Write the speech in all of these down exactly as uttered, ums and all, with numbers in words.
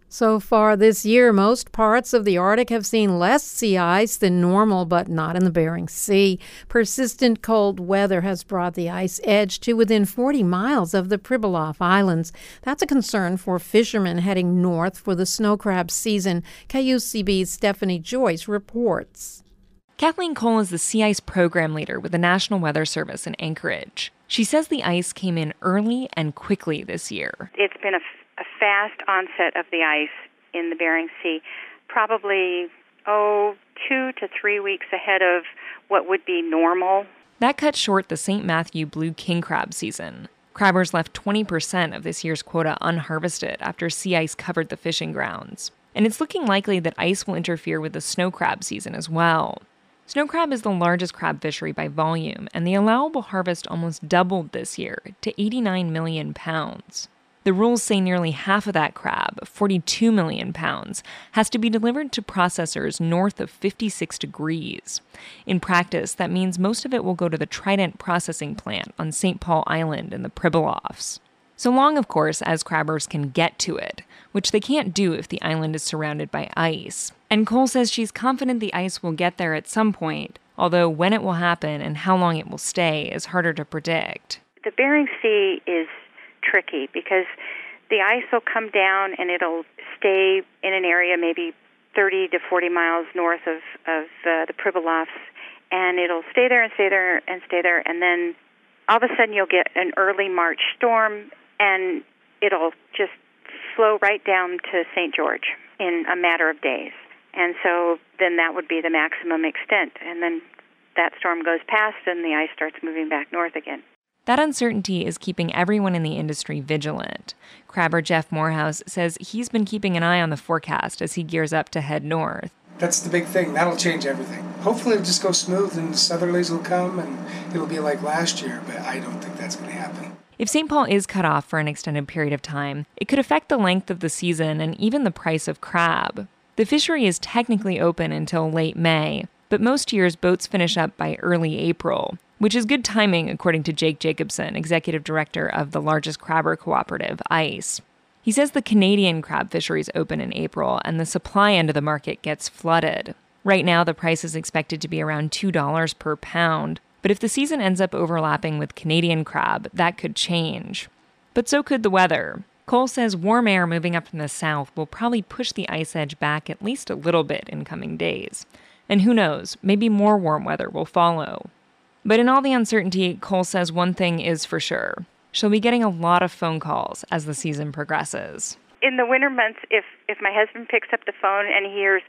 So far this year, most parts of the Arctic have seen less sea ice than normal, but not in the Bering Sea. Persistent cold weather has brought the ice edge to within forty miles of the Pribilof Islands. That's a concern for fishermen heading north for the snow crab season. K U C B's Stephanie Joyce reports. Kathleen Cole is the sea ice program leader with the National Weather Service in Anchorage. She says the ice came in early and quickly this year. It's been a, a fast onset of the ice in the Bering Sea, probably, oh, two to three weeks ahead of what would be normal. That cut short the Saint Matthew blue king crab season. Crabbers left twenty percent of this year's quota unharvested after sea ice covered the fishing grounds. And it's looking likely that ice will interfere with the snow crab season as well. Snow crab is the largest crab fishery by volume, and the allowable harvest almost doubled this year to eighty-nine million pounds. The rules say nearly half of that crab, forty-two million pounds, has to be delivered to processors north of fifty-six degrees. In practice, that means most of it will go to the Trident processing plant on Saint Paul Island in the Pribilofs. So long, of course, as crabbers can get to it, which they can't do if the island is surrounded by ice. And Cole says she's confident the ice will get there at some point, although when it will happen and how long it will stay is harder to predict. The Bering Sea is tricky because the ice will come down and it'll stay in an area maybe thirty to forty miles north of, of uh, the Pribilofs, and it'll stay there and stay there and stay there, and then all of a sudden you'll get an early March storm, and it'll just flow right down to Saint George in a matter of days. And so then that would be the maximum extent. And then that storm goes past and the ice starts moving back north again. That uncertainty is keeping everyone in the industry vigilant. Crabber Jeff Morehouse says he's been keeping an eye on the forecast as he gears up to head north. That's the big thing. That'll change everything. Hopefully it'll just go smooth and southerlies will come and it'll be like last year, but I don't think that's going to happen. If Saint Paul is cut off for an extended period of time, it could affect the length of the season and even the price of crab. The fishery is technically open until late May, but most years boats finish up by early April, which is good timing according to Jake Jacobson, executive director of the largest crabber cooperative, ICE. He says the Canadian crab fisheries open in April and the supply end of the market gets flooded. Right now, the price is expected to be around two dollars per pound, but if the season ends up overlapping with Canadian crab, that could change. But so could the weather. Cole says warm air moving up from the south will probably push the ice edge back at least a little bit in coming days. And who knows, maybe more warm weather will follow. But in all the uncertainty, Cole says one thing is for sure. She'll be getting a lot of phone calls as the season progresses. In the winter months, if, if my husband picks up the phone and he hears,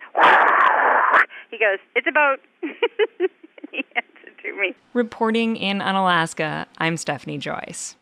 he goes, "It's a boat." He hands it to me. Reporting in Unalaska, I'm Stephanie Joyce.